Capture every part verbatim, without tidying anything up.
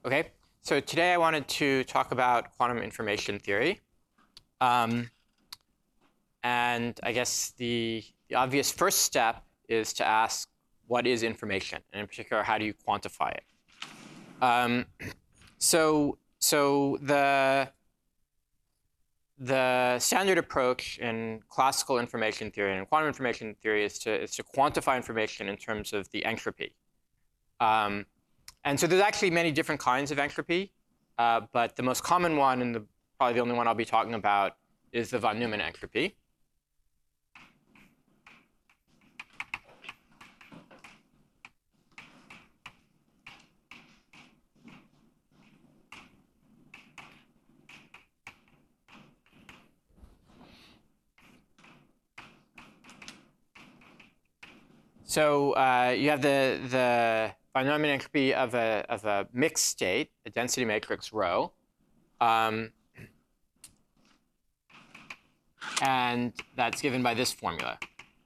Okay, so today I wanted to talk about quantum information theory. Um, and I guess the, the obvious first step is to ask, what is information? And in particular, how do you quantify it? Um, so so the, the standard approach in classical information theory and quantum information theory is to, is to quantify information in terms of the entropy. Um, And so there's actually many different kinds of entropy, uh, but the most common one, and the, probably the only one I'll be talking about, is the von Neumann entropy. So uh, you have the, the von Neumann entropy of a, of a mixed state, a density matrix rho. Um, and that's given by this formula.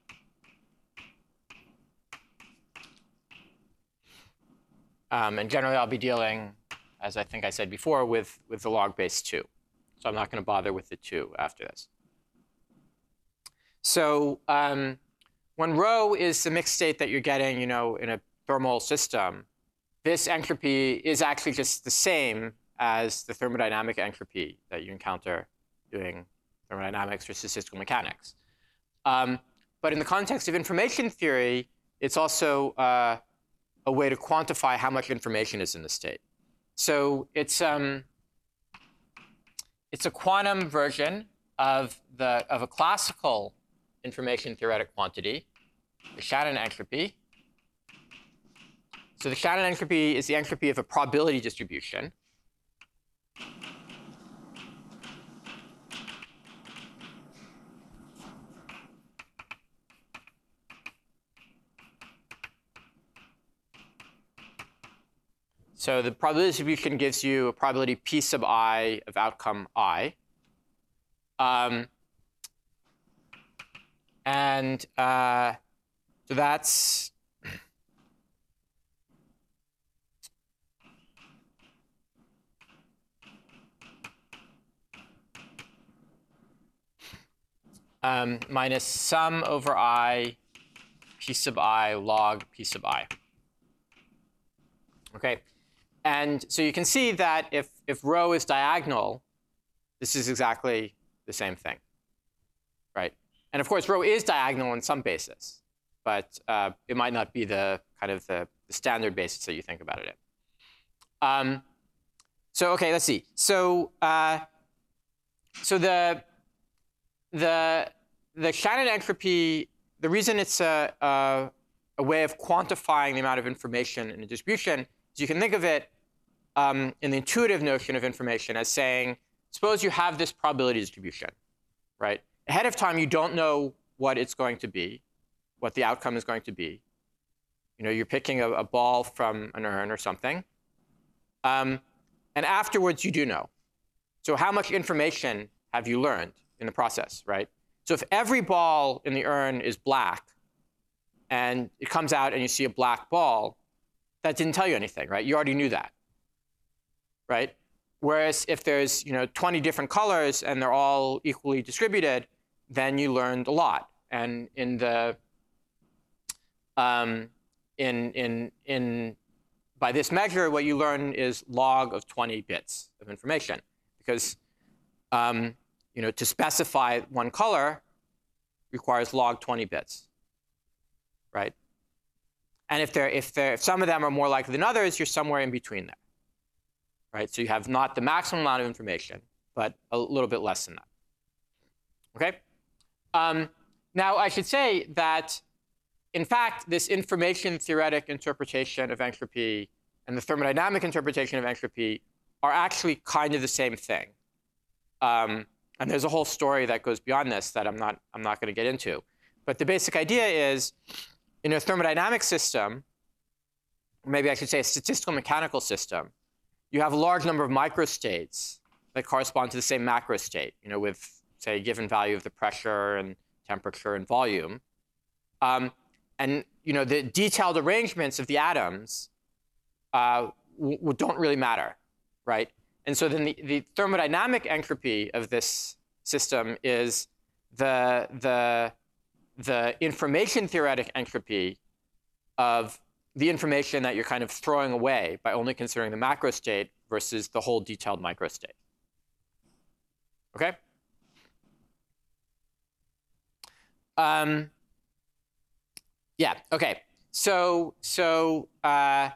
Um, and generally, I'll be dealing, as I think I said before, with, with the log base two. So I'm not going to bother with the two after this. So um, when rho is the mixed state that you're getting, you know, in a thermal system, this entropy is actually just the same as the thermodynamic entropy that you encounter doing thermodynamics or statistical mechanics. Um, but in the context of information theory, it's also uh, a way to quantify how much information is in the state. So it's um, it's a quantum version of the of a classical information theoretic quantity, the Shannon entropy. So the Shannon entropy is the entropy of a probability distribution. So the probability distribution gives you a probability p sub I of outcome I. Um, and uh, so that's um, minus sum over I p sub I log p sub I. Okay. And so you can see that if, if rho is diagonal, this is exactly the same thing, right? And of course, rho is diagonal in some basis, but uh, it might not be the kind of the, the standard basis that you think about it in. Um, so OK, let's see. So uh, so the the the Shannon entropy, the reason it's a, a a way of quantifying the amount of information in a distribution is you can think of it um, in the intuitive notion of information as saying, suppose you have this probability distribution, right? Ahead of time, you don't know what it's going to be, what the outcome is going to be. You know, you're picking a, a ball from an urn or something. Um, and afterwards, you do know. So how much information have you learned in the process, right? So if every ball in the urn is black, and it comes out and you see a black ball, that didn't tell you anything, right? You already knew that, right? Whereas if there's, you know, twenty different colors and they're all equally distributed, then you learned a lot. And in the um, in in in by this measure, what you learn is log of twenty bits of information, because um, you know, to specify one color requires log twenty bits, right? And if they're if they're if some of them are more likely than others, you're somewhere in between there, right? So you have not the maximum amount of information, but a little bit less than that. Okay. Um, now I should say that, in fact, this information theoretic interpretation of entropy and the thermodynamic interpretation of entropy are actually kind of the same thing. Um, and there's a whole story that goes beyond this that I'm not I'm not going to get into. But the basic idea is, in a thermodynamic system, or maybe I should say a statistical mechanical system, you have a large number of microstates that correspond to the same macro state, you know, with, say, a given value of the pressure and temperature and volume. Um, and you know, the detailed arrangements of the atoms uh, w don't really matter, right? And so then the, the thermodynamic entropy of this system is the, the, the information theoretic entropy of the information that you're kind of throwing away by only considering the macro state versus the whole detailed micro state. Okay? Um, yeah, okay. So, so, uh,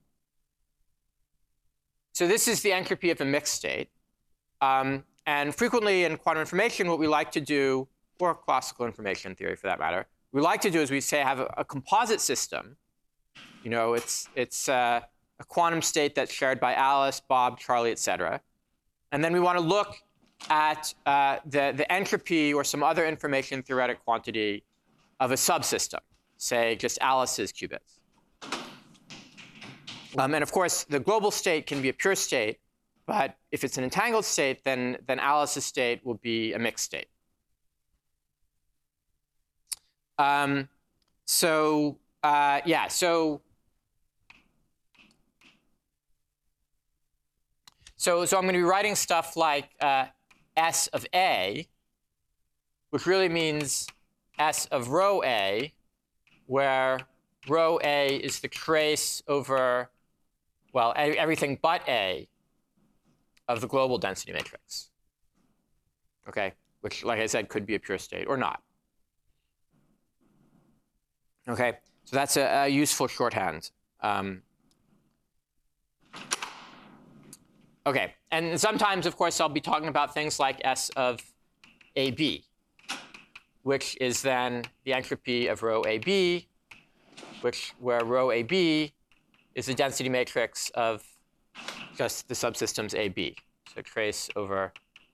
so this is the entropy of a mixed state. Um, and frequently in quantum information, what we like to do, or classical information theory for that matter, we like to do is we say have a, a composite system. You know, it's, it's uh, a quantum state that's shared by Alice, Bob, Charlie, et cetera. And then we want to look at uh, the, the entropy or some other information theoretic quantity of a subsystem, say just Alice's qubits. Um, and of course, the global state can be a pure state, but if it's an entangled state, then, then Alice's state will be a mixed state. Um, so uh, yeah, so, so so I'm going to be writing stuff like uh, S of A, which really means S of rho A, where rho A is the trace over, well, everything but A of the global density matrix. Okay, which, like I said, could be a pure state or not. Okay, so that's a, a useful shorthand. Um, okay, and sometimes, of course, I'll be talking about things like S of A B, which is then the entropy of rho A B, which where rho A B is the density matrix of just the subsystems A B. So trace over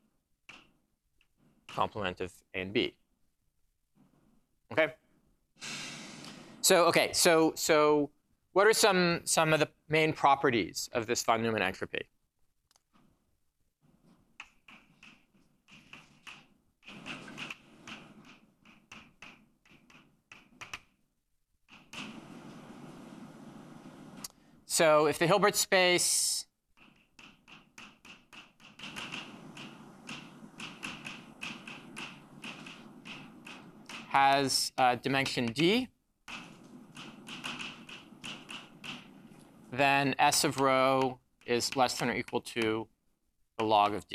complement of A and B. Okay. So okay, so so what are some some of the main properties of this von Neumann entropy? So if the Hilbert space has uh, dimension D, then S of rho is less than or equal to the log of D.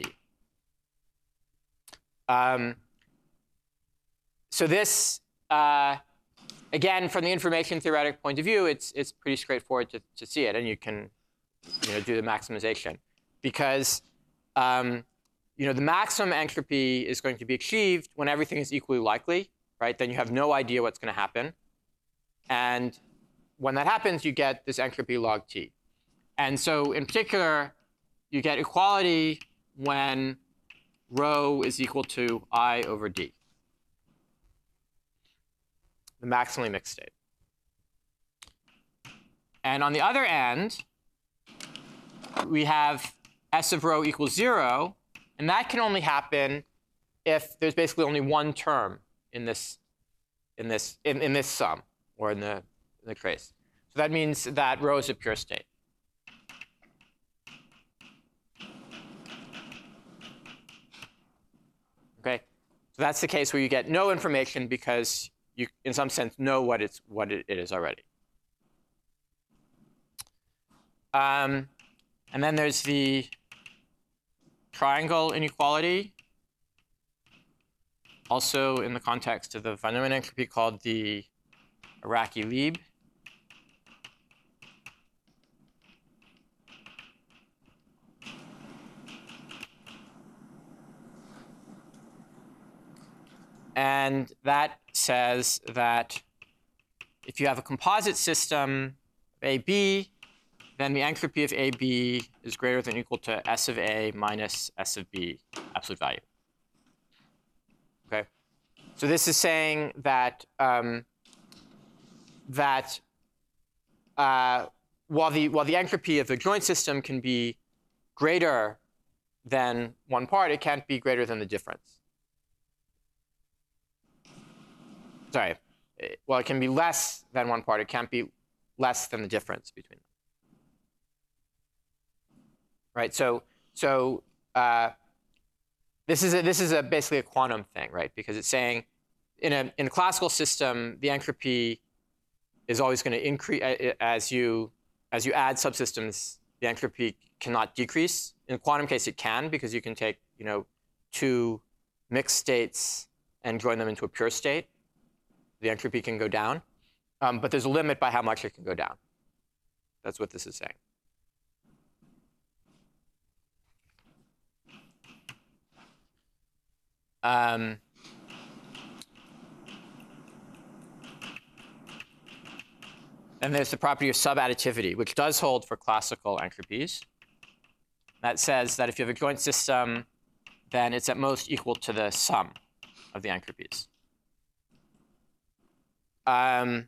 Um, so this, uh, again, from the information theoretic point of view, it's, it's pretty straightforward to, to see it, and you can you know, do the maximization. Because um, you know, the maximum entropy is going to be achieved when everything is equally likely, right? Then you have no idea what's going to happen. And when that happens, you get this entropy log T. And so in particular, you get equality when rho is equal to I over D, the maximally mixed state. And on the other end, we have S of rho equals zero. And that can only happen if there's basically only one term in this, in this, in, in this sum, or in the, in the trace. So that means that rho is a pure state. Okay, so that's the case where you get no information because you, in some sense, know what it's what it is already. Um, and then there's the triangle inequality, also in the context of the von Neumann entropy, called the Araki-Lieb. And that says that if you have a composite system of A B, then the entropy of A B is greater than or equal to S of A minus S of B, absolute value. Okay, so this is saying that um, that uh, while the while the entropy of a joint system can be greater than one part, it can't be greater than the difference. Sorry, well, it can be less than one part. It can't be less than the difference between them. right? So so uh, this is a, this is a basically a quantum thing, right? Because it's saying in a in a classical system, the entropy is always going to increase as you as you add subsystems. The entropy cannot decrease. In a quantum case, it can, because you can take you know two mixed states and join them into a pure state. The entropy can go down, um, but there's a limit by how much it can go down. That's what this is saying. Um, and there's the property of subadditivity, which does hold for classical entropies. That says that if you have a joint system, then it's at most equal to the sum of the entropies. Um,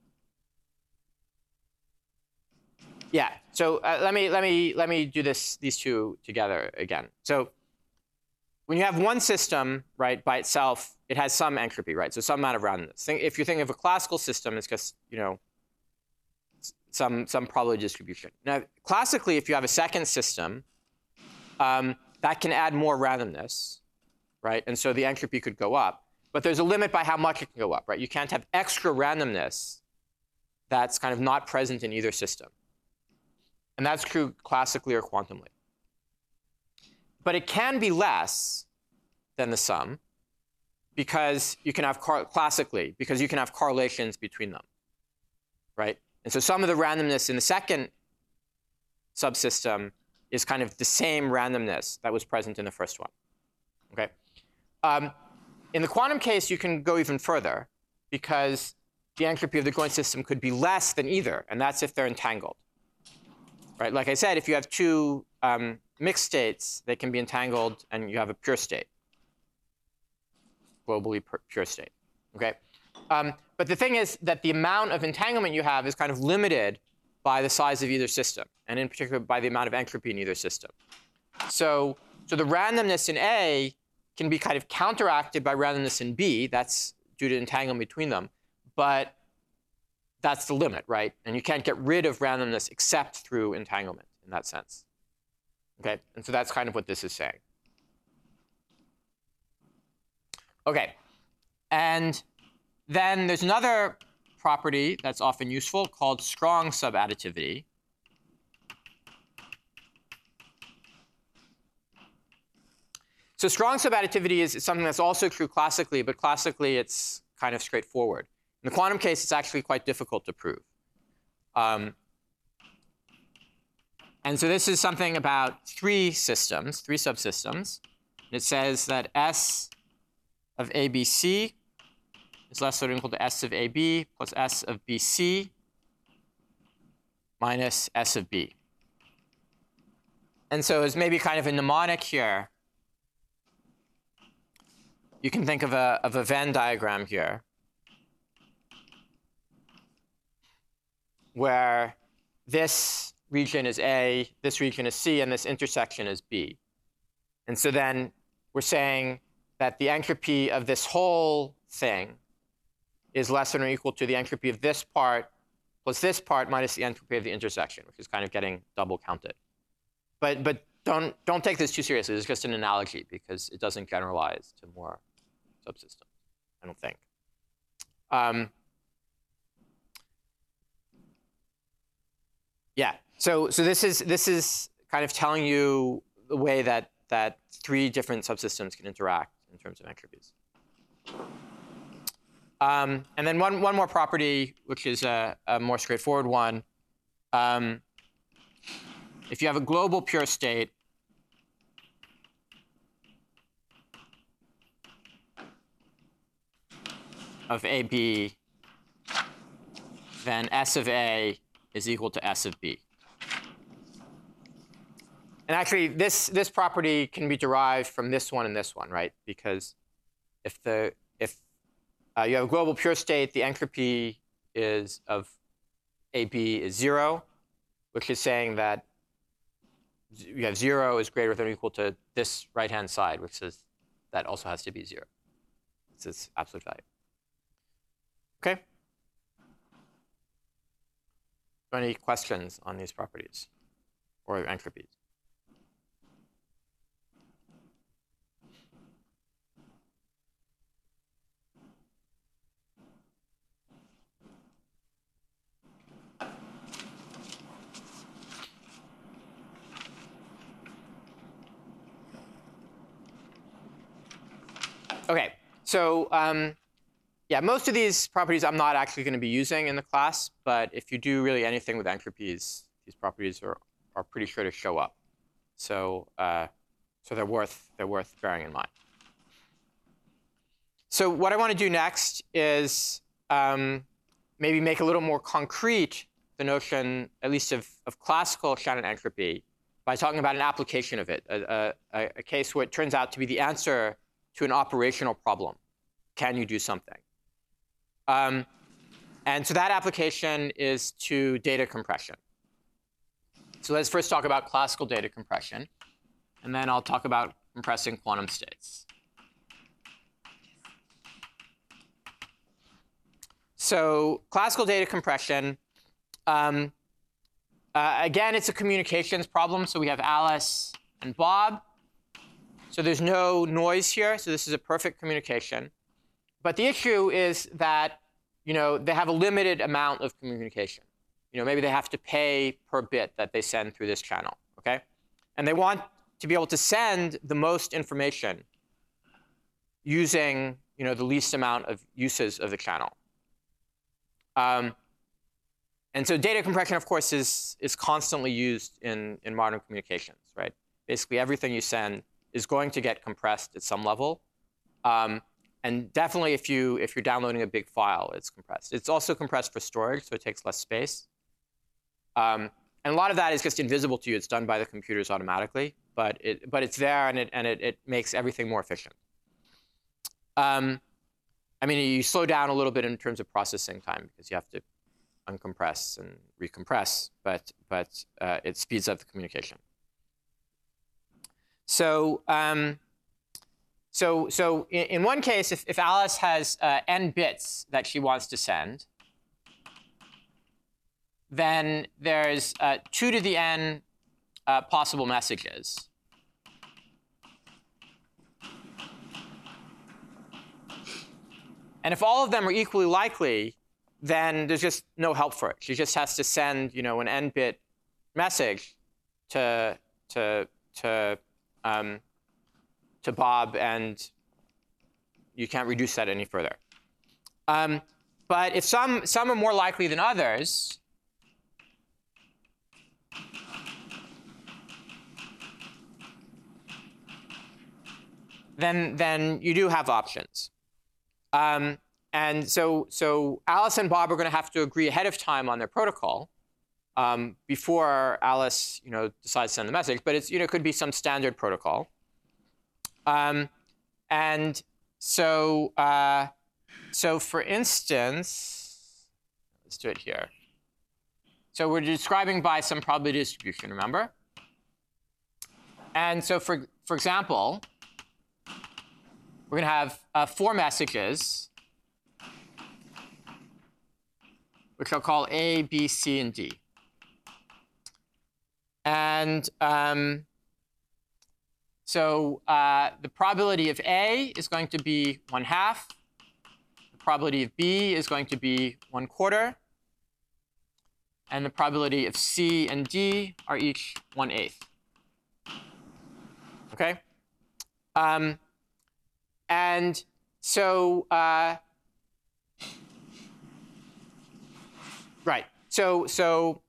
yeah. So uh, let me let me let me do this these two together again. So when you have one system, right, by itself, it has some entropy, right? So some amount of randomness. Think, if you think of a classical system, it's just you know some some probability distribution. Now, classically, if you have a second system, um, that can add more randomness, right? And so the entropy could go up. But there's a limit by how much it can go up, right? You can't have extra randomness that's kind of not present in either system. And that's true classically or quantumly. But it can be less than the sum because you can have classically, because you can have correlations between them, right? And so some of the randomness in the second subsystem is kind of the same randomness that was present in the first one, okay? Um, in the quantum case, you can go even further because the entropy of the joint system could be less than either, and that's if they're entangled, right? Like I said, if you have two um, mixed states, they can be entangled, and you have a pure state, globally pure state, okay? Um, but the thing is that the amount of entanglement you have is kind of limited by the size of either system, and in particular by the amount of entropy in either system. So, so the randomness in A can be kind of counteracted by randomness in B. That's due to entanglement between them. But that's the limit, right? And you can't get rid of randomness except through entanglement in that sense. Okay, and so that's kind of what this is saying. Okay, and then there's another property that's often useful called strong subadditivity. So strong subadditivity is, is something that's also true classically, but classically it's kind of straightforward. In the quantum case, it's actually quite difficult to prove. Um, and so this is something about three systems, three subsystems. It says that S of A B C is less than or equal to S of A B plus S of B C minus S of B. And so it's maybe kind of a mnemonic here. You can think of a, of a Venn diagram here where this region is A, this region is C, and this intersection is B. And so then we're saying that the entropy of this whole thing is less than or equal to the entropy of this part plus this part minus the entropy of the intersection, which is kind of getting double counted. But, but don't, don't take this too seriously. It's just an analogy because it doesn't generalize to more subsystems, I don't think. Um, yeah, so, so this, is, this is kind of telling you the way that, that three different subsystems can interact in terms of entropies. Um, and then one, one more property, which is a, a more straightforward one. Um, if you have a global pure state, of A B, then S of A is equal to S of B. And actually, this, this property can be derived from this one and this one, right? Because if, the, if uh, you have a global pure state, the entropy is of A B is zero, which is saying that you have zero is greater than or equal to this right-hand side, which says that also has to be zero. It's its absolute value. Okay? Any questions on these properties or entropies? OK, so um, yeah, most of these properties I'm not actually going to be using in the class. But if you do really anything with entropies, these properties are, are pretty sure to show up. So, uh, so they're worth, they're worth bearing in mind. So what I want to do next is um, maybe make a little more concrete the notion, at least of, of classical Shannon entropy, by talking about an application of it, a, a, a case where it turns out to be the answer to an operational problem. Can you do something? Um, and so that application is to data compression. So let's first talk about classical data compression, and then I'll talk about compressing quantum states. So classical data compression, um, uh, again, it's a communications problem. So we have Alice and Bob. So there's no noise here. So this is a perfect communication. But the issue is that, you know, they have a limited amount of communication. You know, maybe they have to pay per bit that they send through this channel, OK? And they want to be able to send the most information using, you know, the least amount of uses of the channel. Um, and so data compression, of course, is, is constantly used in, in modern communications, right? Basically, everything you send is going to get compressed at some level. Um, and definitely, if, you, if you're downloading a big file, it's compressed. It's also compressed for storage, so it takes less space. Um, and a lot of that is just invisible to you. It's done by the computers automatically. But, it, but it's there, and, it, and it, it makes everything more efficient. Um, I mean, you slow down a little bit in terms of processing time because you have to uncompress and recompress, but, but uh, it speeds up the communication. So, um, so, so in, in one case, if, if Alice has uh, n bits that she wants to send, then there's uh, two to the n uh, possible messages. And if all of them are equally likely, then there's just no help for it. She just has to send, you know, an n-bit message to to to um, to Bob, and you can't reduce that any further. Um, but if some some are more likely than others, then then you do have options. Um, and so, so Alice and Bob are going to have to agree ahead of time on their protocol um, before Alice, you know, decides to send the message. But it's, you know, it could be some standard protocol. Um, and so, uh, so for instance, let's do it here. So we're describing by some probability distribution, remember? And so, for for example, we're going to have uh, four messages, which I'll call A, B, C, and D. And um, so uh, the probability of A is going to be one half. The probability of B is going to be one quarter. And the probability of C and D are each one eighth. OK? Um, And so, uh, right. So, so,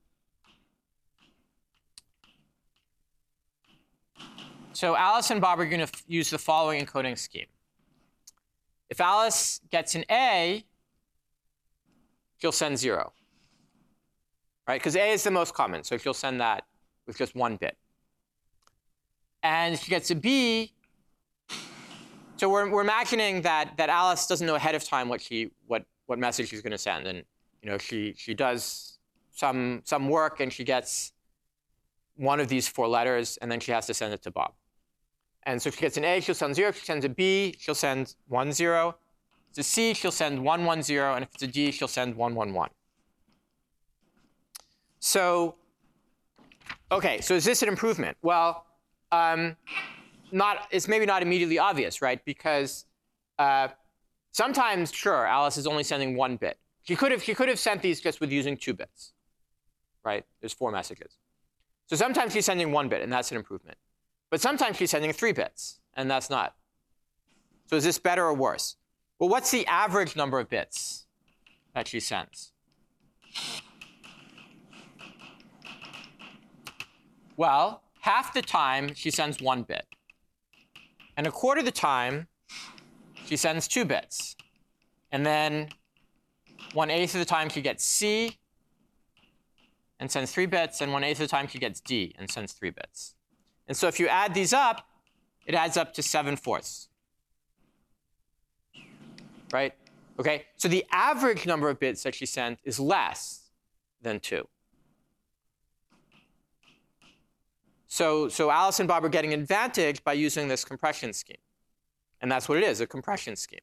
so Alice and Bob are going to use the following encoding scheme. If Alice gets an A, she'll send zero, right? Because A is the most common, so she'll send that with just one bit. And if she gets a B, so we're, we're imagining that, that Alice doesn't know ahead of time what, she, what, what message she's going to send. And you know, she, she does some, some work, and she gets one of these four letters, and then she has to send it to Bob. And so if she gets an A, she'll send zero. If she sends a B, she'll send one, zero. If it's a C, she'll send one, one, zero. And if it's a D, she'll send one, one, one. So, OK, so is this an improvement? Well, um, Not, it's maybe not immediately obvious, right? Because uh, sometimes, sure, Alice is only sending one bit. She could have she could have sent these just with using two bits, right? There's four messages. So sometimes she's sending one bit, and that's an improvement. But sometimes she's sending three bits, and that's not So is this better or worse? Well, what's the average number of bits that she sends? Well, half the time she sends one bit. And a quarter of the time she sends two bits. And then one eighth of the time she gets C and sends three bits, and one eighth of the time she gets D and sends three bits. And so if you add these up, it adds up to seven fourths. Right? Okay, so the average number of bits that she sent is less than two. So, so Alice and Bob are getting an advantage by using this compression scheme. And that's what it is, a compression scheme.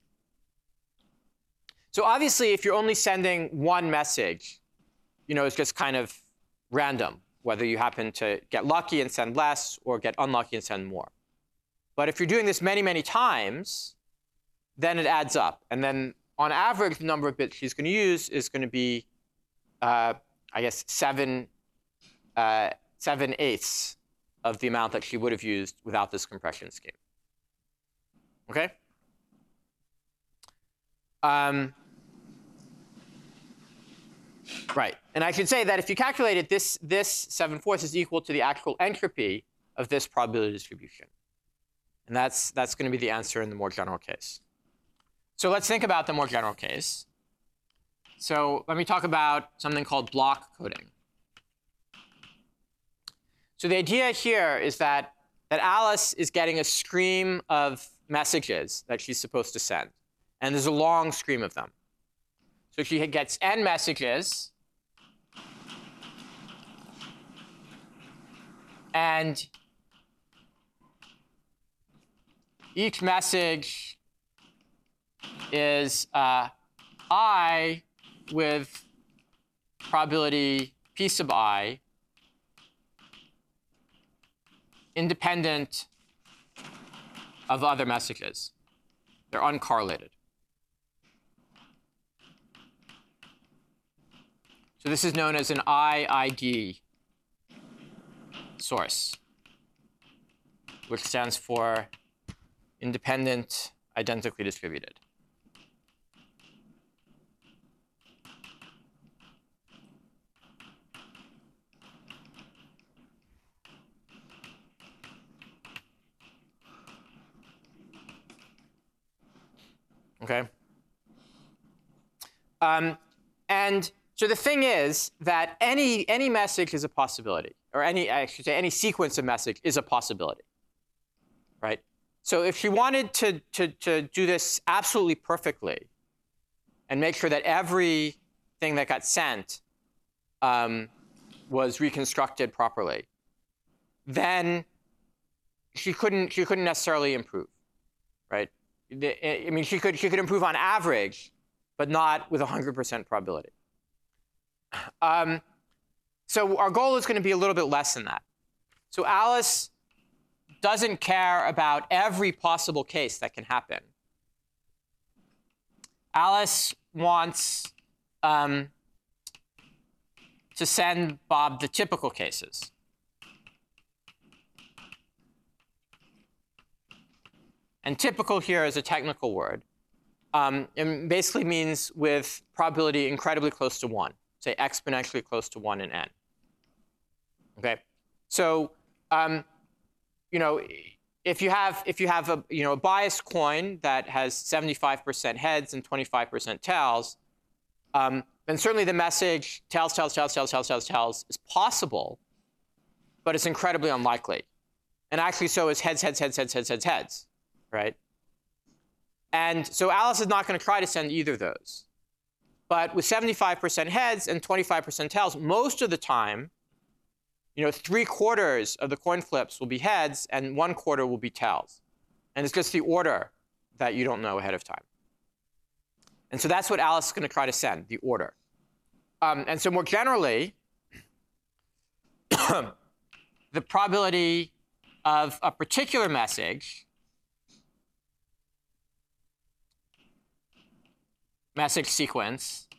So obviously, if you're only sending one message, you know, it's just kind of random, whether you happen to get lucky and send less or get unlucky and send more. But if you're doing this many, many times, then it adds up. And then on average, the number of bits she's going to use is going to be, uh, I guess, seven, uh, seven eighths of the amount that she would have used without this compression scheme. OK? Um, right. And I should say that if you calculate it, this, this seven fourths is equal to the actual entropy of this probability distribution. And that's, that's going to be the answer in the more general case. So let's think about the more general case. So let me talk about something called block coding. So the idea here is that, that Alice is getting a stream of messages that she's supposed to send. And there's a long stream of them. So she gets n messages. And each message is uh, I with probability p sub I independent of other messages. They're uncorrelated. So this is known as an I I D source, which stands for independent, identically distributed. OK? Um, and so the thing is that any, any message is a possibility. Or any, I should say, any sequence of message is a possibility. Right? So if she wanted to, to, to do this absolutely perfectly and make sure that everything that got sent um, was reconstructed properly, then she couldn't, she couldn't necessarily improve. Right? I mean, she could, she could improve on average, but not with one hundred percent probability. Um, so our goal is going to be a little bit less than that. So Alice doesn't care about every possible case that can happen. Alice wants um, to send Bob the typical cases. And typical here is a technical word. Um, it basically means with probability incredibly close to one, say exponentially close to one in n. Okay, so um, you know, if you have if you have a you know a biased coin that has seventy-five percent heads and twenty-five percent tails, um, then certainly the message tails, tails, tails, tails, tails, tails, tails is possible, but it's incredibly unlikely. And actually, so is heads, heads, heads, heads, heads, heads, heads. Right? And so Alice is not going to try to send either of those. But with seventy-five percent heads and twenty-five percent tails, most of the time, you know, three quarters of the coin flips will be heads and one quarter will be tails. And it's just the order that you don't know ahead of time. And so that's what Alice is going to try to send, the order. Um, and so more generally, the probability of a particular message message sequence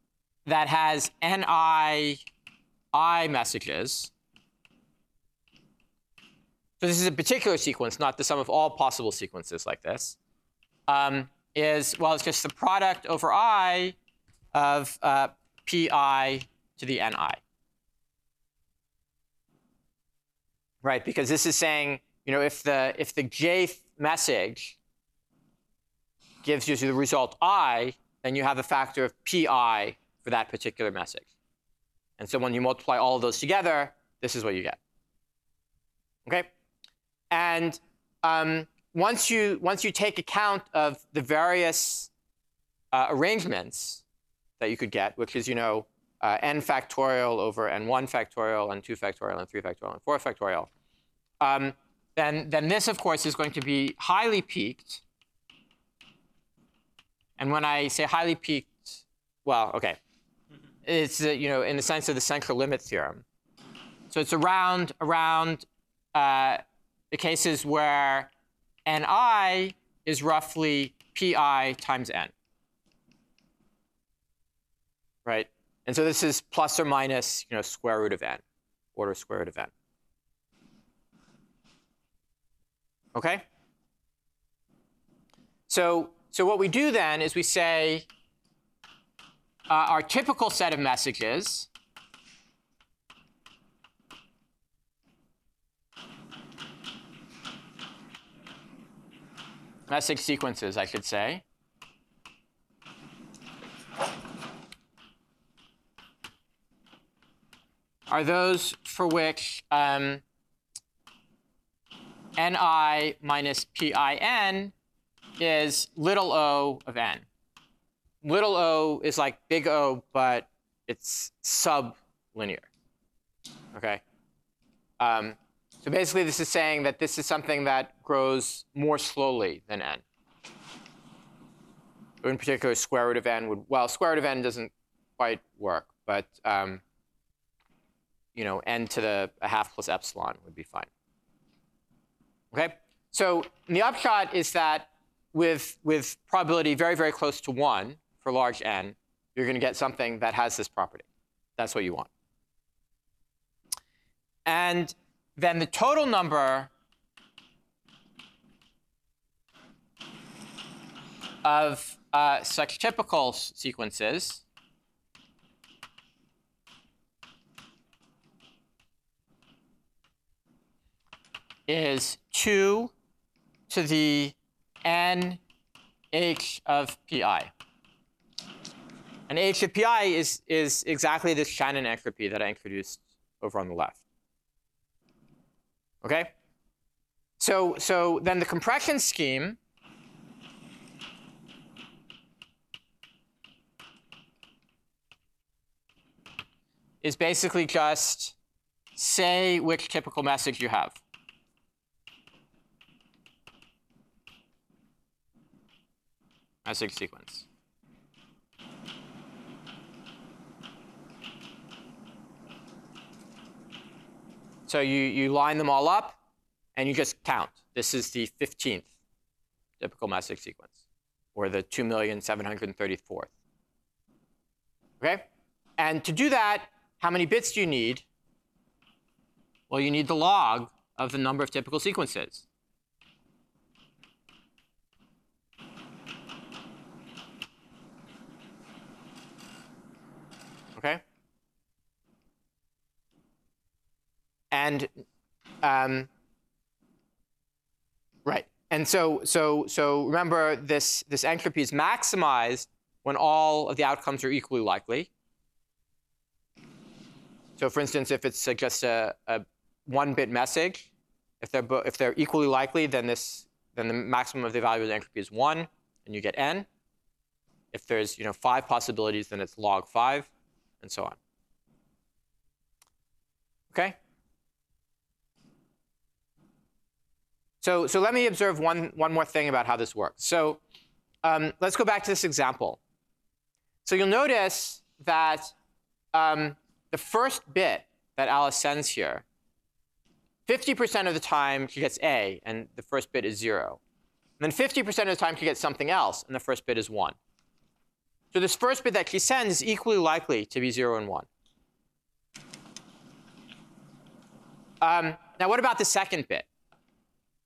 that has N I I messages so this is a particular sequence, not the sum of all possible sequences like this, um, is, well, it's just the product over I of uh, pi to the ni. Right, because this is saying, you know, if the, if the jth message gives you the result I, then you have a factor of pi for that particular message. And so when you multiply all of those together, this is what you get. Okay? And um, once you once you take account of the various uh, arrangements that you could get, which is, you know, uh, n factorial over n one factorial, n two factorial, n three factorial, and four factorial, um, then then this, of course, is going to be highly peaked. And when I say highly peaked, well, okay, it's uh, you know, in the sense of the central limit theorem. So it's around around uh, the cases where ni is roughly pi times n, right? And so this is plus or minus, you know, square root of n, order square root of n. Okay. So so what we do then is we say uh, our typical set of messages message sequences, I should say, are those for which um, ni minus pin is little o of n. Little o is like big O, but it's sublinear. Okay. Um, so basically, this is saying that this is something that grows more slowly than n. In particular, square root of n would, well, square root of n doesn't quite work, but um, you know, n to the a half plus epsilon would be fine. Okay. So the upshot is that with with probability very very close to one for large n, you're going to get something that has this property. That's what you want. And then the total number of uh, such typical sequences is two to the n h of pi. And h of pi is, is exactly this Shannon entropy that I introduced over on the left. Okay? So, so then the compression scheme is basically just say which typical message you have. Message sequence. So you, you line them all up, and you just count. This is the fifteenth typical message sequence, or the two million seven hundred thirty-fourth. Okay? And to do that, how many bits do you need? Well, you need the log of the number of typical sequences. Okay? And um, right. And so so so remember, this this entropy is maximized when all of the outcomes are equally likely. So for instance, if it's uh, just a, a one-bit message, if they're if they're equally likely, then this then the maximum of the value of the entropy is one, and you get n. If there's you know five possibilities, then it's log five, and so on. Okay. So, so let me observe one, one more thing about how this works. So um, let's go back to this example. So you'll notice that um, the first bit that Alice sends here, fifty percent of the time she gets A, and the first bit is zero. And then fifty percent of the time she gets something else, and the first bit is one. So this first bit that she sends is equally likely to be zero and one. Um, now what about the second bit?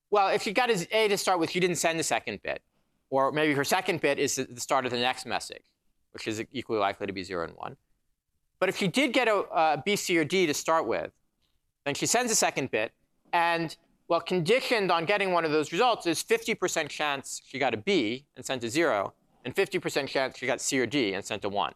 well, if she got a A to start with, she didn't send the second bit. Or maybe her second bit is the start of the next message, which is equally likely to be zero and one. But if she did get a, a B, C, or D to start with, then she sends a second bit. And, well, conditioned on getting one of those results is fifty percent chance she got a B and sent a zero, and fifty percent chance she got C or D and sent a one.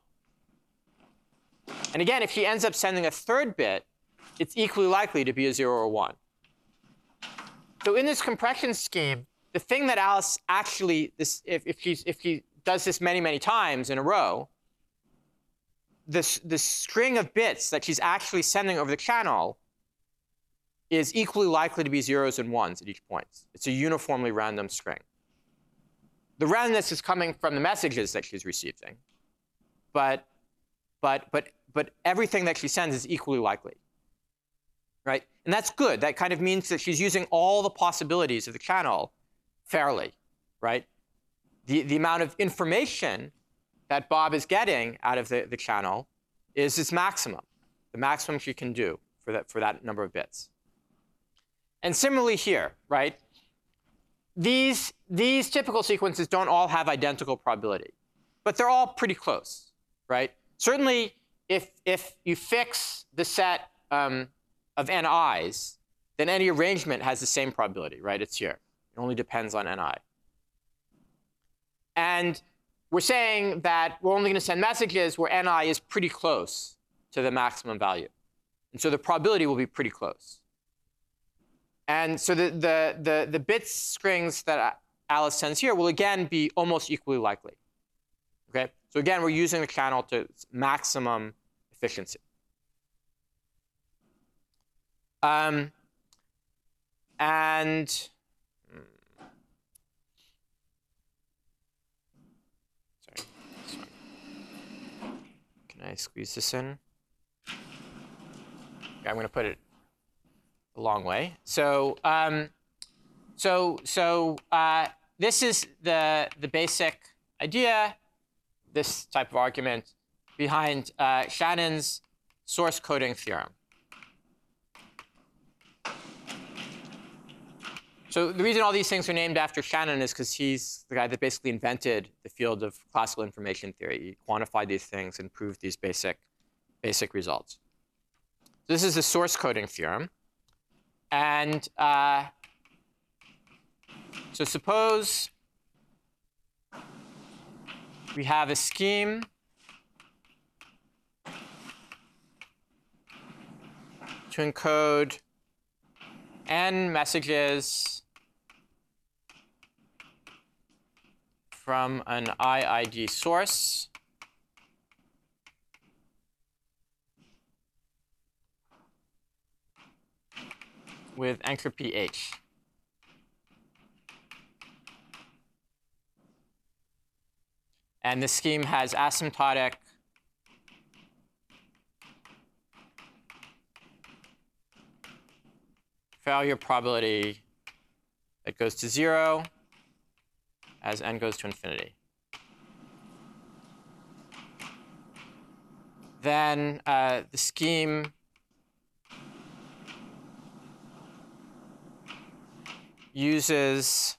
And again, if she ends up sending a third bit, it's equally likely to be a zero or one. So in this compression scheme, the thing that Alice actually, this, if, if, she's, if she does this many, many times in a row, this, the string of bits that she's actually sending over the channel is equally likely to be zeros and ones at each point. It's a uniformly random string. The randomness is coming from the messages that she's receiving. But, but, but, but everything that she sends is equally likely. Right? And that's good. That kind of means that she's using all the possibilities of the channel fairly, right? The, the amount of information that Bob is getting out of the, the channel is its maximum, the maximum she can do for that, for that number of bits. And similarly here, right? These, these typical sequences don't all have identical probability, but they're all pretty close, right? Certainly, if, if you fix the set um, of n i's, then any arrangement has the same probability, right? It's here. It only depends on ni. And we're saying that we're only going to send messages where ni is pretty close to the maximum value. And so the probability will be pretty close. And so the, the, the, the bit strings that Alice sends here will, again, be almost equally likely. OK? So again, we're using the channel to maximum efficiency. Um, and sorry, this one. Can I squeeze this in? Okay, I'm going to put it a long way. So, um, so, so uh, this is the the basic idea, this type of argument behind uh, Shannon's source coding theorem. So the reason all these things are named after Shannon is because he's the guy that basically invented the field of classical information theory. He quantified these things and proved these basic, basic results. So this is the source coding theorem. And uh, so suppose we have a scheme to encode n messages from an I I D source with entropy h. And the scheme has asymptotic failure probability that goes to zero as n goes to infinity. Then uh, the scheme uses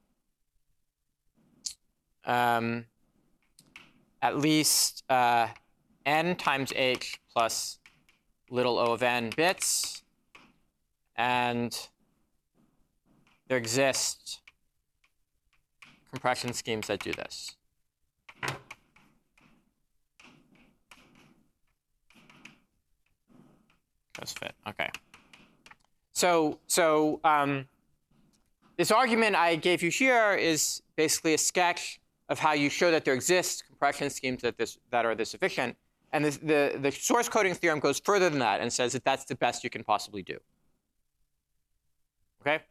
um, at least uh, n times h plus little o of n bits. And there exist compression schemes that do this. Those fit. OK. So, so um, this argument I gave you here is basically a sketch of how you show that there exist compression schemes that, this, that are this efficient. And this, the, the source coding theorem goes further than that and says that that's the best you can possibly do. OK?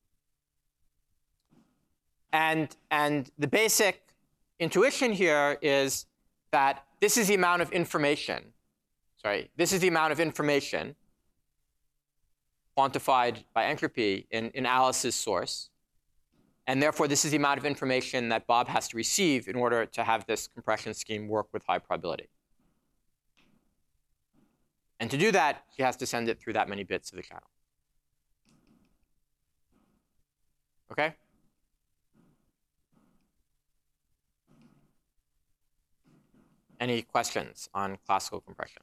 And, and the basic intuition here is that this is the amount of information. Sorry, this is the amount of information quantified by entropy in, in Alice's source. And therefore, this is the amount of information that Bob has to receive in order to have this compression scheme work with high probability. And to do that, he has to send it through that many bits of the channel. Okay? Any questions on classical compression?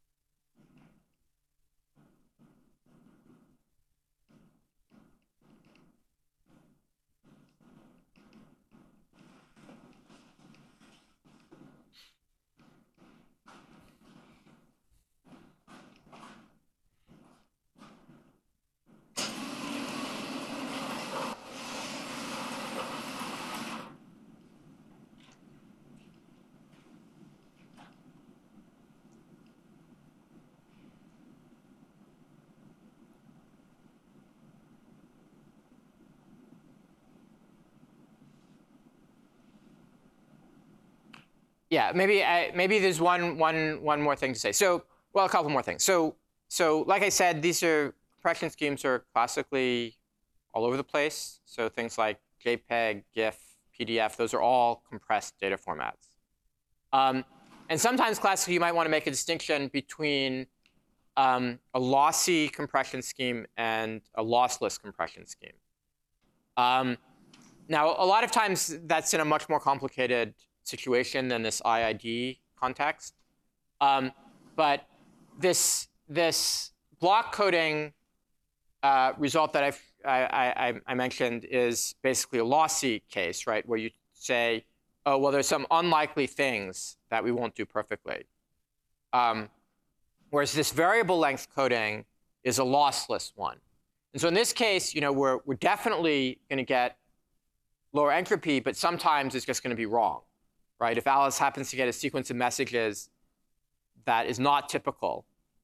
Yeah, maybe I, maybe there's one one one more thing to say. So, well, a couple more things. So, so like I said, these are compression schemes are classically all over the place. So things like JPEG, GIF, P D F, those are all compressed data formats. Um, and sometimes classically, you might want to make a distinction between um, a lossy compression scheme and a lossless compression scheme. Um, now, a lot of times, that's in a much more complicated situation than this I I D context. Um, but this, this block coding uh, result that I've, I, I, I mentioned is basically a lossy case, right, where you say, oh, well, there's some unlikely things that we won't do perfectly. Um, whereas this variable length coding is a lossless one. And so in this case, you know, we're, we're definitely going to get lower entropy, but sometimes it's just going to be wrong. Right? If Alice happens to get a sequence of messages that is not typical,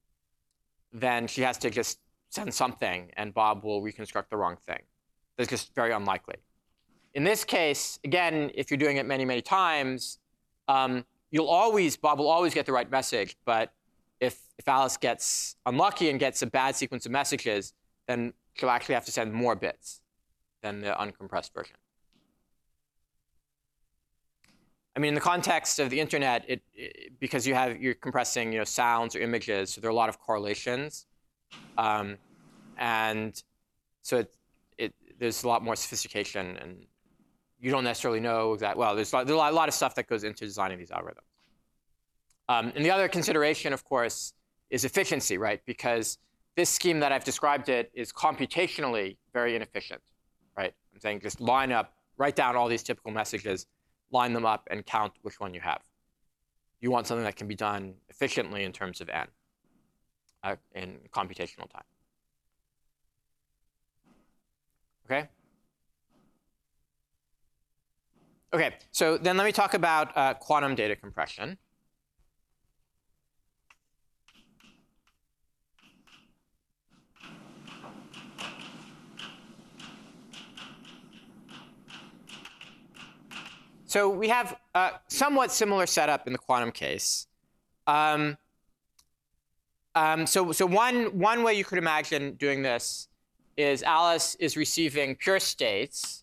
then she has to just send something, and Bob will reconstruct the wrong thing. That's just very unlikely. In this case, again, if you're doing it many, many times, um, you'll always, Bob will always get the right message. But if, if Alice gets unlucky and gets a bad sequence of messages, then she'll actually have to send more bits than the uncompressed version. I mean, in the context of the internet, it, it, because you have, you're compressing, you know, sounds or images, so there are a lot of correlations. Um, and so it, it, there's a lot more sophistication, and you don't necessarily know exactly, well, there's a lot, there's a lot of stuff that goes into designing these algorithms. Um, and the other consideration, of course, is efficiency, right? Because this scheme that I've described it is computationally very inefficient, right? I'm saying just line up, write down all these typical messages, line them up, and count which one you have. You want something that can be done efficiently in terms of n uh, in computational time. OK? OK, so then let me talk about uh, quantum data compression. So we have a somewhat similar setup in the quantum case. Um, um, so so one, one way you could imagine doing this is Alice is receiving pure states.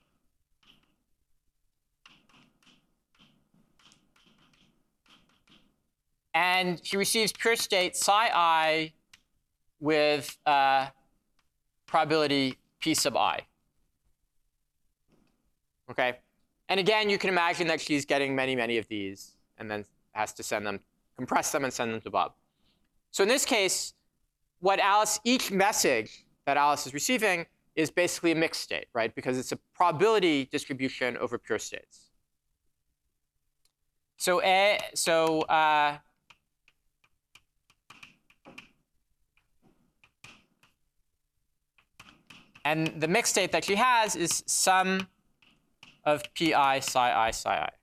And she receives pure state psi I with uh, probability p sub I. OK? And again, you can imagine that she's getting many, many of these, and then has to send them, compress them, and send them to Bob. So in this case, what Alice, each message that Alice is receiving is basically a mixed state, right? Because it's a probability distribution over pure states. So a, so uh, and the mixed state that she has is sum of pi psi I psi I.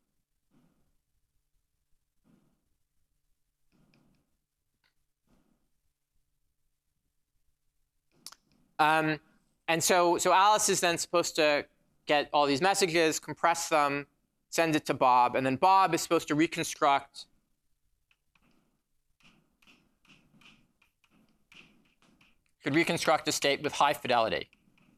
Um, and so, so Alice is then supposed to get all these messages, compress them, send it to Bob, and then Bob is supposed to reconstruct could reconstruct a state with high fidelity.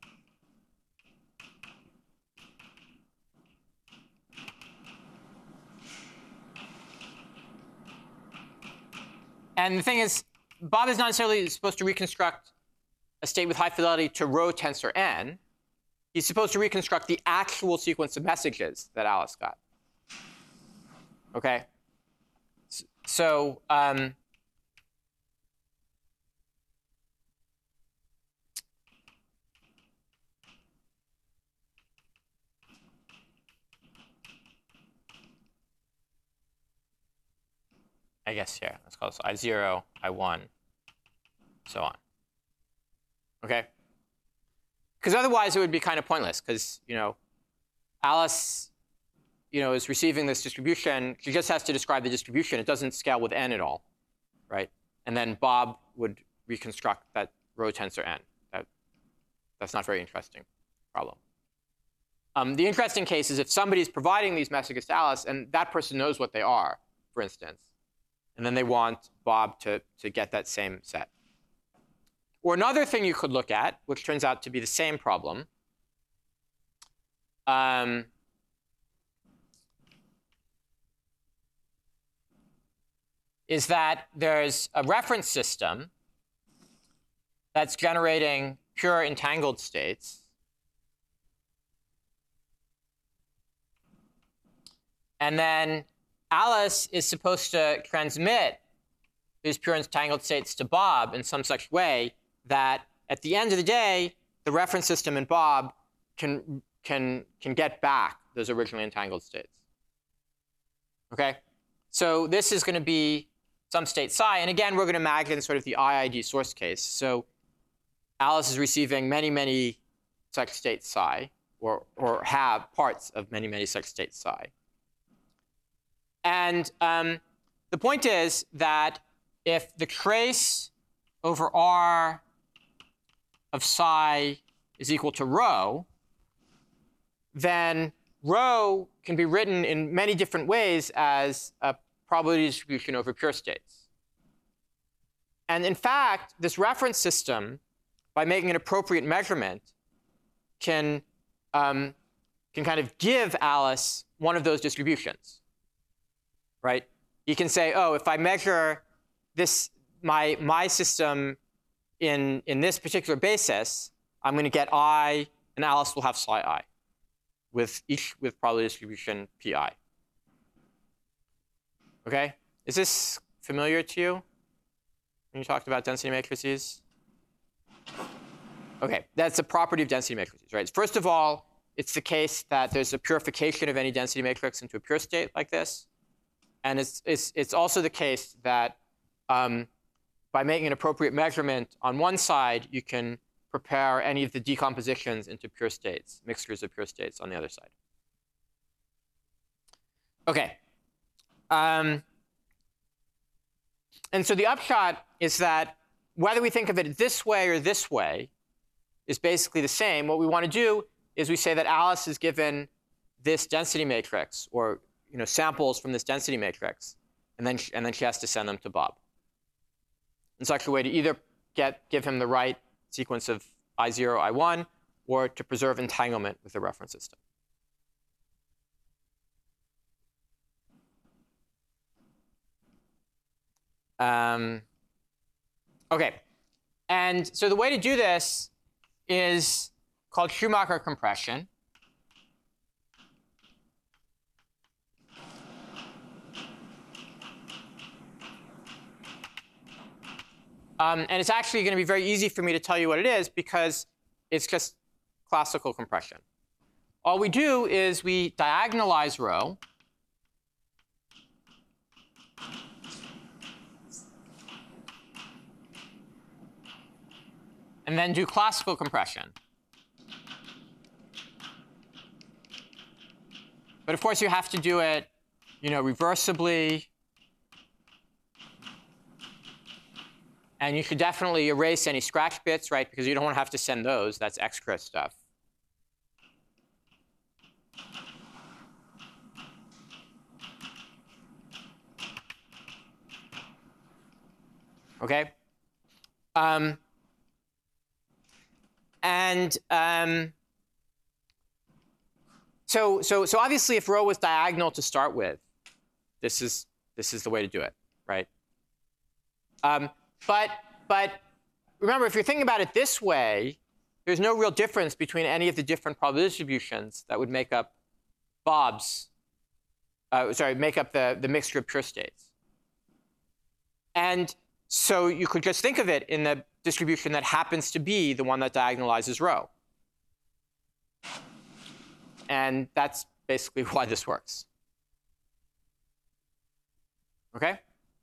And the thing is, Bob is not necessarily supposed to reconstruct a state with high fidelity to row tensor n. he's supposed to reconstruct the actual sequence of messages that Alice got. Okay? So, um, I guess here, let's call this I zero, I one, so on. Okay? Because otherwise it would be kind of pointless, because, you know, Alice, you know, is receiving this distribution. She just has to describe the distribution. It doesn't scale with n at all, right? And then Bob would reconstruct that row tensor n. That, that's not a very interesting problem. Um, the interesting case is if somebody's providing these messages to Alice, and that person knows what they are, for instance, and then they want Bob to, to get that same set. Or another thing you could look at, which turns out to be the same problem, um, is that there's a reference system that's generating pure entangled states. And then Alice is supposed to transmit these pure entangled states to Bob in some such way that at the end of the day, the reference system and Bob can, can, can get back those originally entangled states. Okay? So this is going to be some state psi. And again, we're going to imagine sort of the I I D source case. So Alice is receiving many, many such state psi, or, or have parts of many, many such state psi. And um, the point is that if the trace over R of psi is equal to rho, then rho can be written in many different ways as a probability distribution over pure states. And in fact, this reference system, by making an appropriate measurement, can, um, can kind of give Alice one of those distributions. Right? You can say, oh, if I measure this, my, my system in, in this particular basis, I'm going to get I, and Alice will have psi I, with each with probability distribution pi. Okay? Is this familiar to you when you talked about density matrices? Okay, that's a property of density matrices, right? First of all, it's the case that there's a purification of any density matrix into a pure state like this. And it's, it's, it's also the case that um, by making an appropriate measurement on one side, you can prepare any of the decompositions into pure states, mixtures of pure states on the other side. OK. Um, and so the upshot is that whether we think of it this way or this way is basically the same. What we want to do is we say that Alice is given this density matrix, or you know, samples from this density matrix, and then, she, and then she has to send them to Bob in such a way to either get, give him the right sequence of I zero, I one, or to preserve entanglement with the reference system. Um, OK. And so the way to do this is called Schumacher compression. Um, and it's actually going to be very easy for me to tell you what it is, because it's just classical compression. All we do is we diagonalize rho. And then do classical compression. But of course, you have to do it, you know, reversibly. And you should definitely erase any scratch bits, right? Because you don't want to have to send those. That's extra stuff. OK? Um, and um, so, so, so obviously, if rho was diagonal to start with, this is, this is the way to do it, right? Um, But, but remember, if you're thinking about it this way, there's no real difference between any of the different probability distributions that would make up Bob's, uh, sorry, make up the, the mixture of pure states. And so you could just think of it in the distribution that happens to be the one that diagonalizes rho. And that's basically why this works. OK?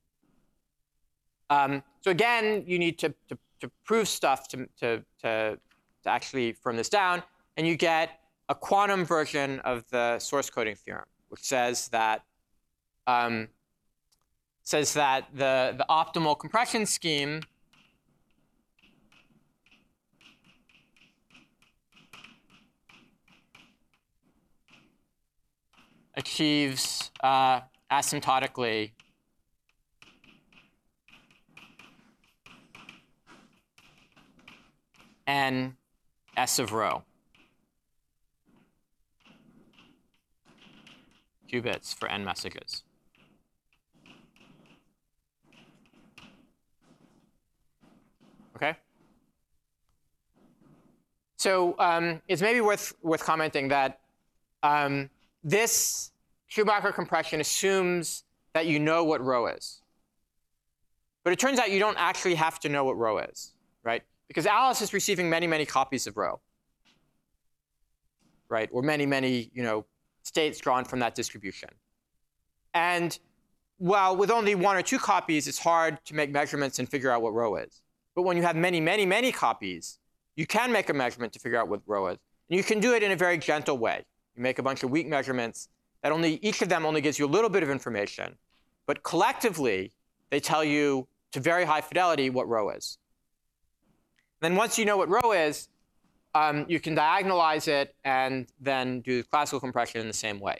Um, so again, you need to, to, to prove stuff to, to, to, to actually firm this down. And you get a quantum version of the source coding theorem, which says that um, says that the, the optimal compression scheme achieves uh, asymptotically n S of rho qubits for n messages. OK? So um, it's maybe worth, worth commenting that um, this Schumacher compression assumes that you know what rho is. But it turns out you don't actually have to know what rho is, right? Because Alice is receiving many, many copies of rho, right? Or many, many you know, states drawn from that distribution. And while with only one or two copies, it's hard to make measurements and figure out what rho is. But when you have many, many, many copies, you can make a measurement to figure out what rho is. And you can do it in a very gentle way. You make a bunch of weak measurements that only each of them only gives you a little bit of information. But collectively, they tell you to very high fidelity what rho is. Then once you know what rho is, um, you can diagonalize it and then do classical compression in the same way.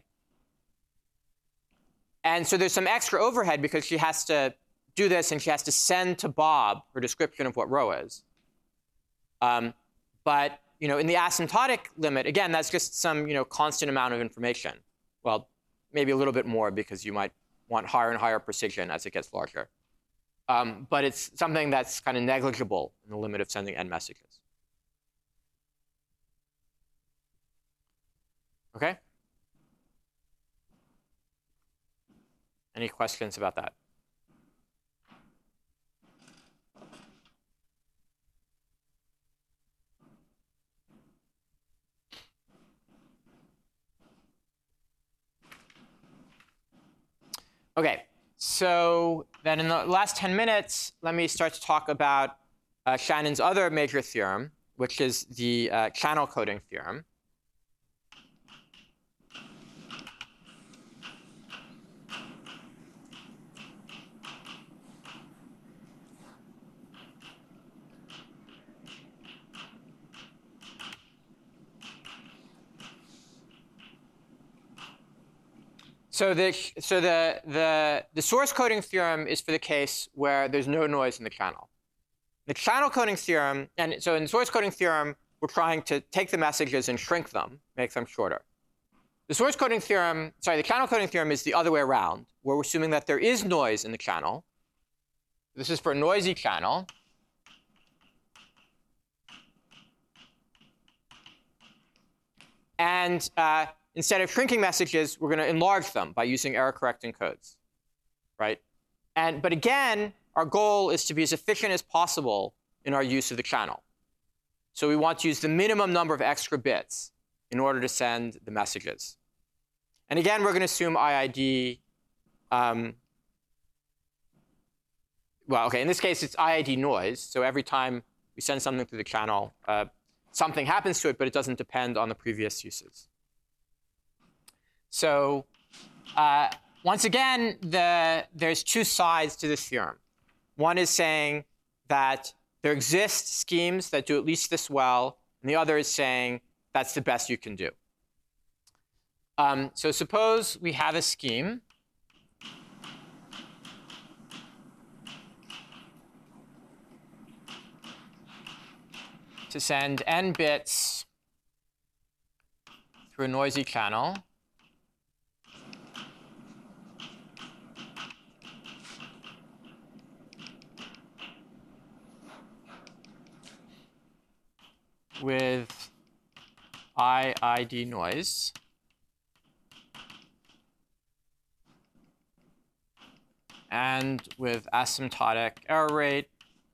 And so there's some extra overhead because she has to do this, and she has to send to Bob her description of what rho is. Um, but you know, in the asymptotic limit, again, that's just some you know, constant amount of information. Well, maybe a little bit more because you might want higher and higher precision as it gets larger. Um, but it's something that's kind of negligible in the limit of sending n messages. OK? Any questions about that? OK, so then in the last ten minutes, let me start to talk about uh, Shannon's other major theorem, which is the uh, channel coding theorem. So the so the the the source coding theorem is for the case where there's no noise in the channel. The channel coding theorem, and so in the source coding theorem, we're trying to take the messages and shrink them, make them shorter. The source coding theorem, sorry, the channel coding theorem is the other way around, where we're assuming that there is noise in the channel. This is for a noisy channel. And uh, instead of shrinking messages, we're going to enlarge them by using error-correcting codes, right? And but again, our goal is to be as efficient as possible in our use of the channel. So we want to use the minimum number of extra bits in order to send the messages. And again, we're going to assume I I D. Um, well, OK, in this case, it's I I D noise. So every time we send something through the channel, uh, something happens to it, but it doesn't depend on the previous uses. So uh, once again, the, there's two sides to this theorem. One is saying that there exist schemes that do at least this well, and the other is saying that's the best you can do. Um, so suppose we have a scheme to send n bits through a noisy channel. with I I D noise and with asymptotic error rate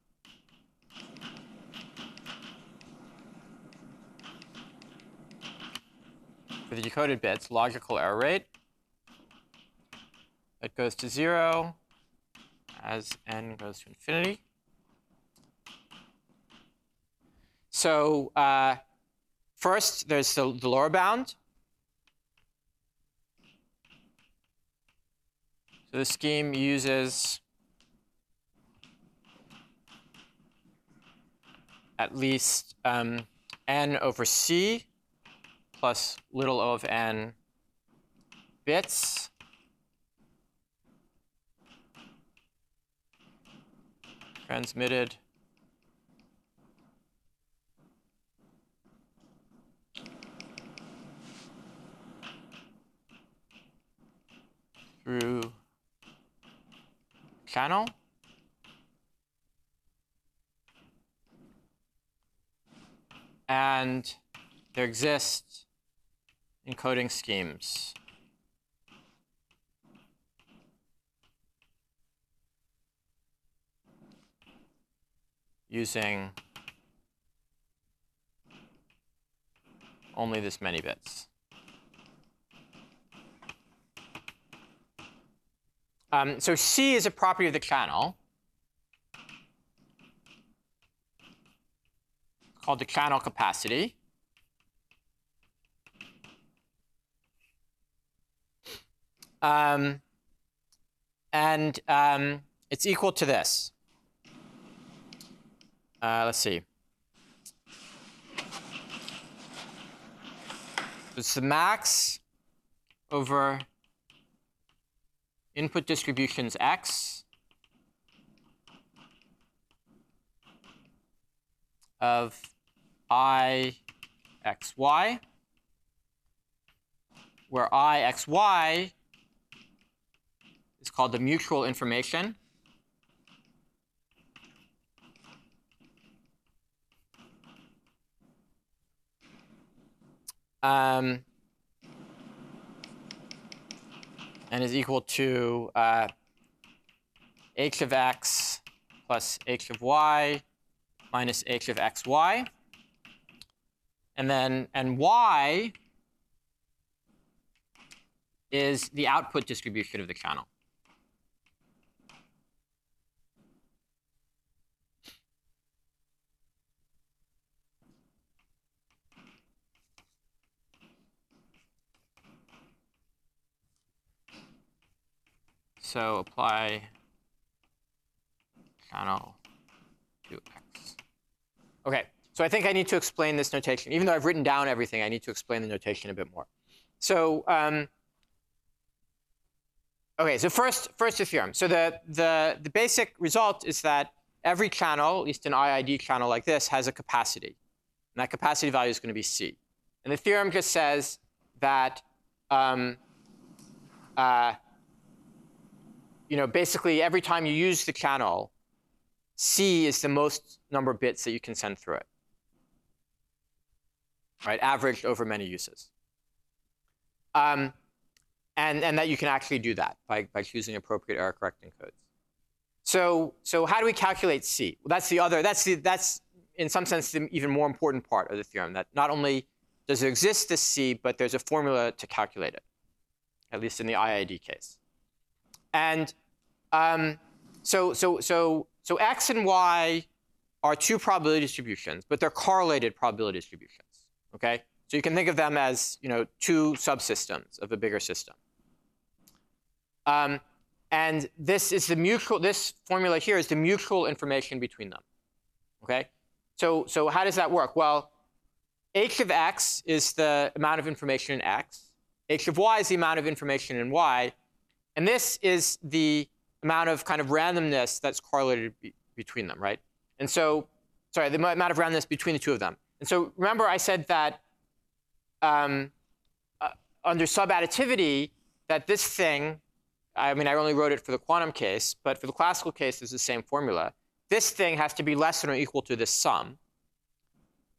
for the decoded bits, logical error rate that goes to zero as n goes to infinity. So uh, first, there's the, the lower bound. So the scheme uses at least um, n over c plus little o of n bits transmitted through channel. And there exist encoding schemes using only this many bits. Um, so C is a property of the channel called the channel capacity. Um, and um, it's equal to this. Uh, let's see. It's the max over input distributions x of I x y, where I x y is called the mutual information. Um, and is equal to uh, h of x plus h of y minus h of xy. And then, and y is the output distribution of the channel. So apply channel to x. OK, so I think I need to explain this notation. Even though I've written down everything, I need to explain the notation a bit more. So um, OK, so first, first the theorem. So the, the, the basic result is that every channel, at least an I I D channel like this, has a capacity. And that capacity value is going to be C. And the theorem just says that um, uh, you know, basically, every time you use the channel, C is the most number of bits that you can send through it, right? Averaged over many uses. Um, and, and that you can actually do that by, by choosing appropriate error correcting codes. So, so how do we calculate C? Well, that's the other, that's, the, that's in some sense the even more important part of the theorem, that not only does there exist this C, but there's a formula to calculate it, at least in the I I D case. And um, so, so, so, so x and y are two probability distributions, but they're correlated probability distributions. Okay, so you can think of them as, you know, two subsystems of a bigger system. Um, and this is the mutual. This formula here is the mutual information between them. Okay, so so how does that work? Well, h of x is the amount of information in x. H of y is the amount of information in y. And this is the amount of kind of randomness that's correlated be between them, right? And so, sorry, the amount of randomness between the two of them. And so remember I said that um, uh, under subadditivity, that this thing, I mean, I only wrote it for the quantum case, but for the classical case, there's the same formula. This thing has to be less than or equal to this sum.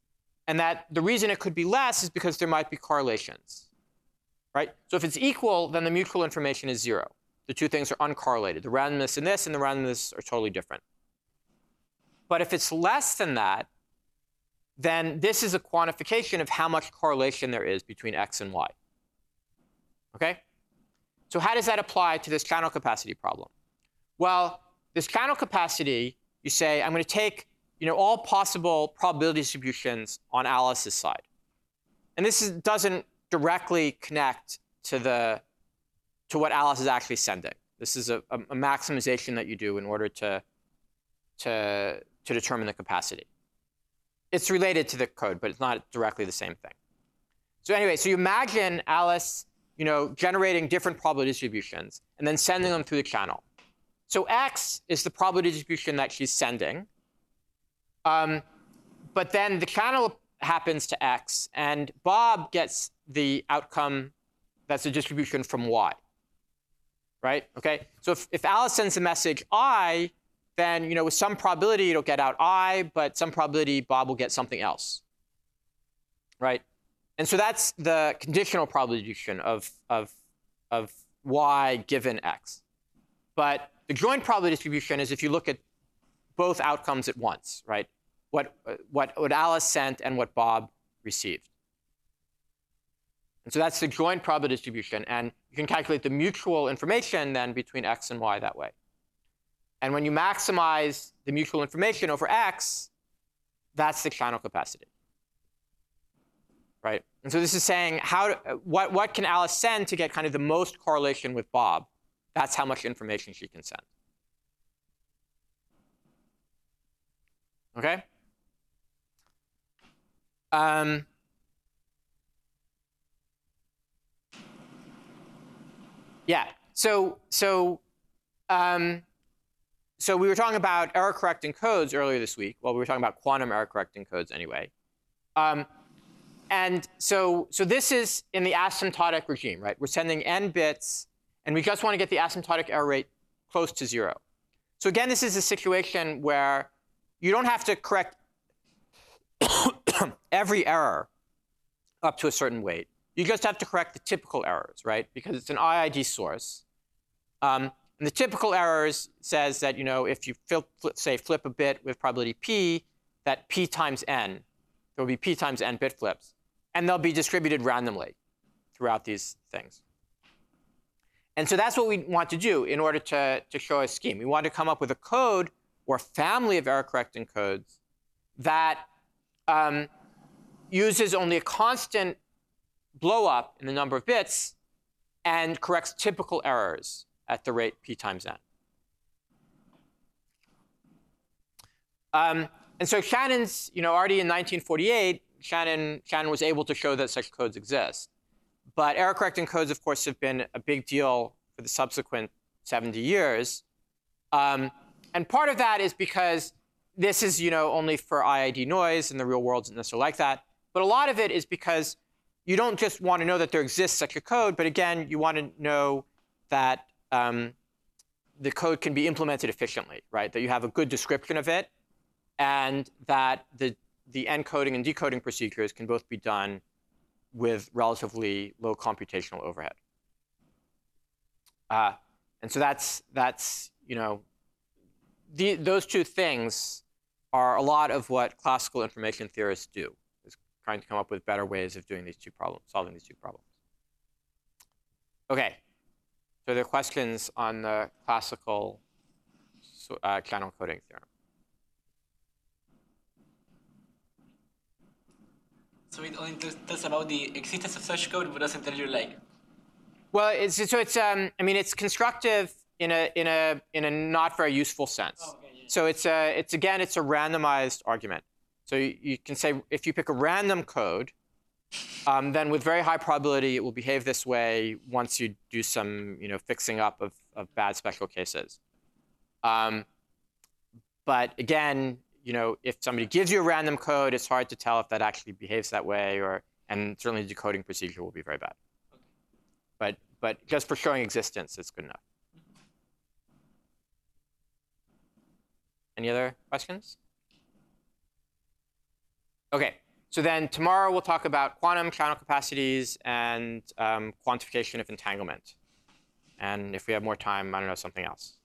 and that the reason it could be less is because there might be correlations, right? So if it's equal, then the mutual information is zero. The two things are uncorrelated. The randomness in this and the randomness are totally different. But if it's less than that, then this is a quantification of how much correlation there is between x and y. Okay? So how does that apply to this channel capacity problem? Well, this channel capacity, you say, I'm going to take you know, all possible probability distributions on Alice's side. And this is, doesn't directly connect to, the, to what Alice is actually sending. This is a, a, a maximization that you do in order to, to, to determine the capacity. It's related to the code, but it's not directly the same thing. So anyway, so you imagine Alice you know, generating different probability distributions and then sending them through the channel. So x is the probability distribution that she's sending. Um, but then the channel happens to x, and Bob gets the outcome that's a distribution from y. Right? Okay? So if, if Alice sends a message I, then you know, with some probability it'll get out I, but some probability Bob will get something else. Right? And so that's the conditional probability distribution of, of, of y given x. But the joint probability distribution is if you look at both outcomes at once, right? What, what, what Alice sent and what Bob received. And so that's the joint probability distribution. And you can calculate the mutual information then between x and y that way. And when you maximize the mutual information over x, that's the channel capacity. Right? And so this is saying how, what, what can Alice send to get kind of the most correlation with Bob? That's how much information she can send. OK? Um, yeah. So, so, um, so we were talking about error-correcting codes earlier this week. Well, we were talking about quantum error-correcting codes anyway. Um, And so, so this is in the asymptotic regime, right? We're sending n bits, and we just want to get the asymptotic error rate close to zero. So again, this is a situation where you don't have to correct every error up to a certain weight. You just have to correct the typical errors, right? Because it's an I I D source. Um, and the typical errors says that you know, if you flip, flip, say flip a bit with probability p, that p times n, there will be p times n bit flips. And they'll be distributed randomly throughout these things. And so that's what we want to do in order to, to show a scheme. We want to come up with a code or family of error-correcting codes that um, uses only a constant blow-up in the number of bits and corrects typical errors at the rate p times n. Um, and so Shannon's, you know, already in nineteen forty-eight, Shannon, Shannon was able to show that such codes exist. But error-correcting codes, of course, have been a big deal for the subsequent seventy years. Um, and part of that is because this is you know, only for I I D noise, and the real world isn't necessarily like that. But a lot of it is because you don't just want to know that there exists such a code, but again, you want to know that um, the code can be implemented efficiently, right? That you have a good description of it, and that the the encoding and decoding procedures can both be done with relatively low computational overhead. Uh, and so that's, that's you know, the, those two things are a lot of what classical information theorists do, is trying to come up with better ways of doing these two problems, solving these two problems. OK. So there are questions on the classical uh, channel coding theorem. So it only tells about the existence of such code, but doesn't tell you like. Well, it's, so it's um, I mean, it's constructive in a in a in a not very useful sense. Oh, okay, yeah. So it's a it's again it's a randomized argument. So you, you can say if you pick a random code, um, then with very high probability it will behave this way once you do some you know fixing up of of bad special cases. Um, but again. You know, if somebody gives you a random code, it's hard to tell if that actually behaves that way, or and certainly the decoding procedure will be very bad. Okay. But but just for showing existence, it's good enough. Any other questions? OK, So then tomorrow we'll talk about quantum channel capacities and um, quantification of entanglement. And if we have more time, I don't know, something else.